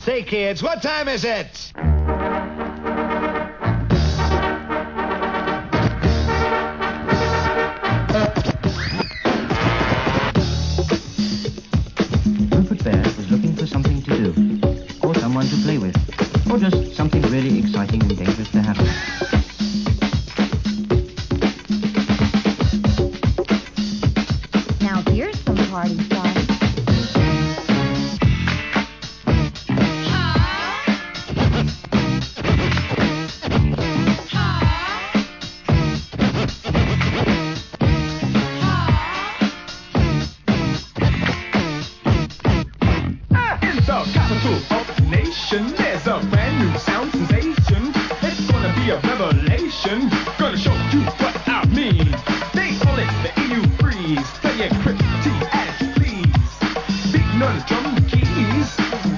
Say, kids, what time is it? Rupert Bear was looking for something to do, or someone to play with, or just something really exciting and dangerous to happen. Now here's some party fun. There's a brand new sound sensation. It's gonna be a revelation. Gonna show